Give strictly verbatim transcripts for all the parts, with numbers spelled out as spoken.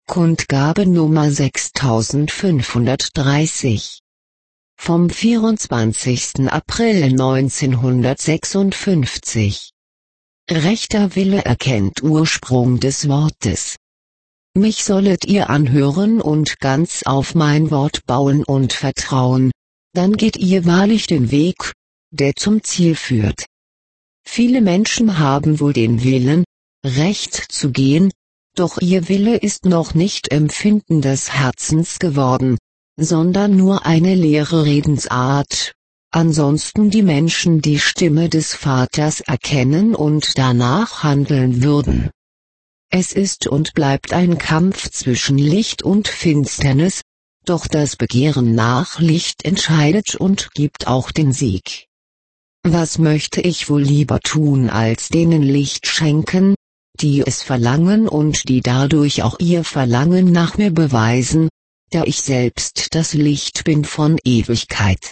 Kundgabe Nummer sechstausendfünfhundertdreißig. Vom vierundzwanzigsten April neunzehnhundertsechsundfünfzig. Rechter Wille erkennt Ursprung des Wortes. Mich sollet ihr anhören und ganz auf mein Wort bauen und vertrauen, dann geht ihr wahrlich den Weg, der zum Ziel führt. Viele Menschen haben wohl den Willen, recht zu gehen, doch ihr Wille ist noch Nicht Empfinden des Herzens geworden, sondern nur eine leere Redensart. Ansonsten die Menschen die Stimme des Vaters erkennen und danach handeln würden. Es ist und bleibt ein Kampf zwischen Licht und Finsternis, doch das Begehren nach Licht entscheidet und gibt auch den Sieg. Was möchte ich wohl lieber tun, als denen Licht schenken, die es verlangen und die dadurch auch ihr Verlangen nach mir beweisen, da ich selbst das Licht bin von Ewigkeit.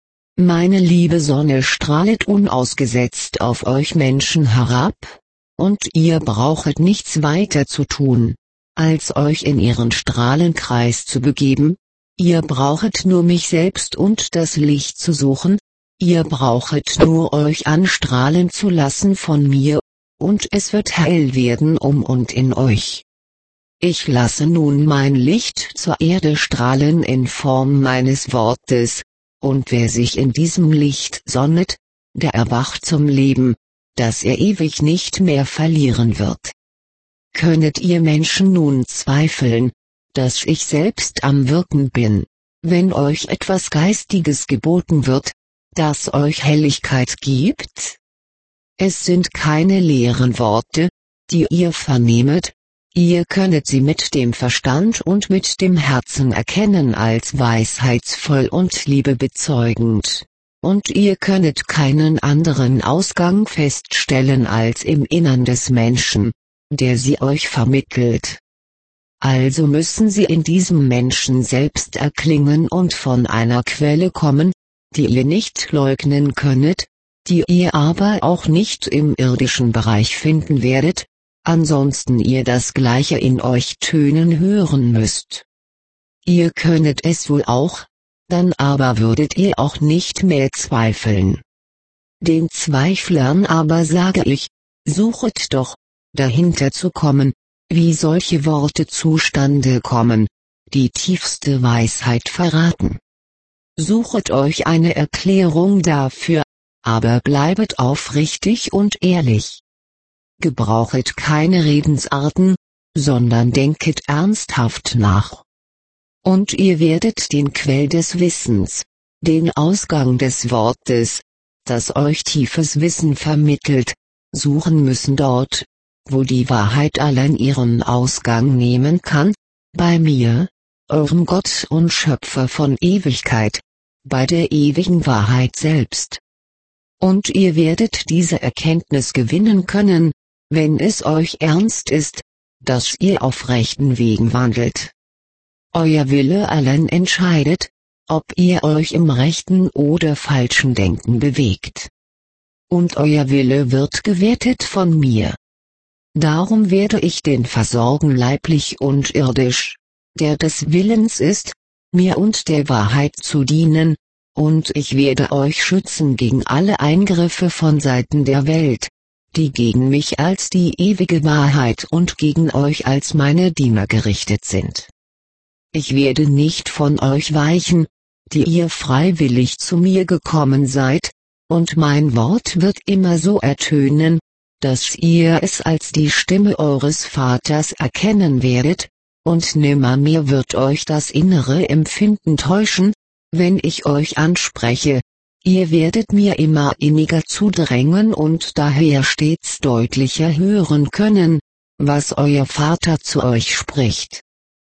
Meine liebe Sonne strahlet unausgesetzt auf euch Menschen herab, und ihr brauchet nichts weiter zu tun, als euch in ihren Strahlenkreis zu begeben, ihr brauchet nur mich selbst und das Licht zu suchen, ihr brauchet nur euch anstrahlen zu lassen von mir, und es wird hell werden um und in euch. Ich lasse nun mein Licht zur Erde strahlen in Form meines Wortes, und wer sich in diesem Licht sonnet, der erwacht zum Leben, das er ewig nicht mehr verlieren wird. Könnet ihr Menschen nun zweifeln, dass ich selbst am Wirken bin, wenn euch etwas Geistiges geboten wird, das euch Helligkeit gibt? Es sind keine leeren Worte, die ihr vernehmet, ihr könnet sie mit dem Verstand und mit dem Herzen erkennen als weisheitsvoll und liebebezeugend, und ihr könnet keinen anderen Ausgang feststellen als im Innern des Menschen, der sie euch vermittelt. Also müssen sie in diesem Menschen selbst erklingen und von einer Quelle kommen, die ihr nicht leugnen könnet, die ihr aber auch nicht im irdischen Bereich finden werdet, ansonsten ihr das Gleiche in euch tönen hören müsst. Ihr könnet es wohl auch, dann aber würdet ihr auch nicht mehr zweifeln. Den Zweiflern aber sage ich, suchet doch, dahinter zu kommen, wie solche Worte zustande kommen, die tiefste Weisheit verraten. Suchet euch eine Erklärung dafür, aber bleibet aufrichtig und ehrlich. Gebrauchet keine Redensarten, sondern denket ernsthaft nach. Und ihr werdet den Quell des Wissens, den Ausgang des Wortes, das euch tiefes Wissen vermittelt, suchen müssen dort, wo die Wahrheit allein ihren Ausgang nehmen kann, bei mir, eurem Gott und Schöpfer von Ewigkeit, bei der ewigen Wahrheit selbst. Und ihr werdet diese Erkenntnis gewinnen können, wenn es euch ernst ist, dass ihr auf rechten Wegen wandelt. Euer Wille allein entscheidet, ob ihr euch im rechten oder falschen Denken bewegt. Und euer Wille wird gewertet von mir. Darum werde ich den versorgen leiblich und irdisch, der des Willens ist, mir und der Wahrheit zu dienen, und ich werde euch schützen gegen alle Eingriffe von Seiten der Welt, die gegen mich als die ewige Wahrheit und gegen euch als meine Diener gerichtet sind. Ich werde nicht von euch weichen, die ihr freiwillig zu mir gekommen seid, und mein Wort wird immer so ertönen, dass ihr es als die Stimme eures Vaters erkennen werdet, und nimmermehr wird euch das innere Empfinden täuschen, wenn ich euch anspreche, ihr werdet mir immer inniger zudrängen und daher stets deutlicher hören können, was euer Vater zu euch spricht.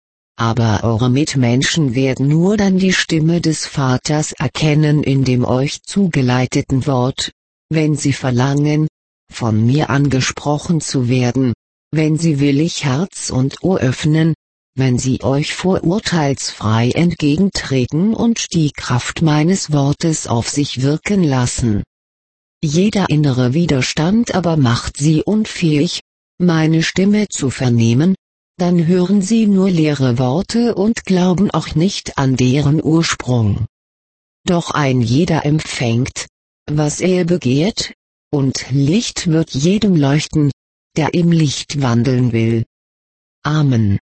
Aber eure Mitmenschen werden nur dann die Stimme des Vaters erkennen in dem euch zugeleiteten Wort, wenn sie verlangen, von mir angesprochen zu werden, wenn sie willig Herz und Ohr öffnen, wenn sie euch vorurteilsfrei entgegentreten und die Kraft meines Wortes auf sich wirken lassen. Jeder innere Widerstand aber macht sie unfähig, meine Stimme zu vernehmen, dann hören sie nur leere Worte und glauben auch nicht an deren Ursprung. Doch ein jeder empfängt, was er begehrt, und Licht wird jedem leuchten, der im Licht wandeln will. Amen.